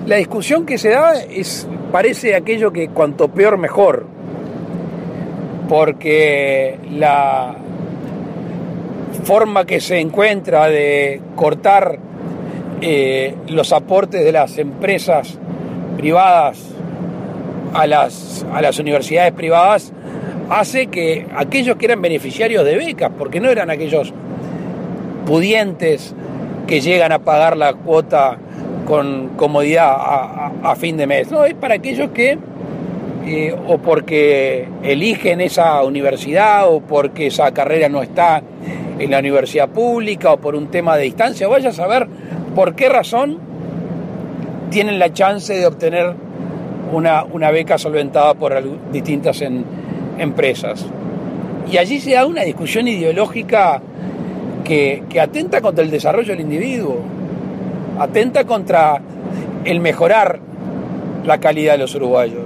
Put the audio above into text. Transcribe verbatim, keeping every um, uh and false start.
La discusión que se da es, parece aquello que cuanto peor mejor, porque la forma que se encuentra de cortar eh, los aportes de las empresas privadas a las, a las universidades privadas hace que aquellos que eran beneficiarios de becas, porque no eran aquellos pudientes que llegan a pagar la cuota con comodidad a, a, a fin de mes, no, es para aquellos que eh, o porque eligen esa universidad o porque esa carrera no está en la universidad pública o por un tema de distancia, vaya a saber por qué razón tienen la chance de obtener una, una beca solventada por distintas en, empresas. Y allí se da una discusión ideológica que, que atenta contra el desarrollo del individuo, atenta contra el mejorar la calidad de los uruguayos.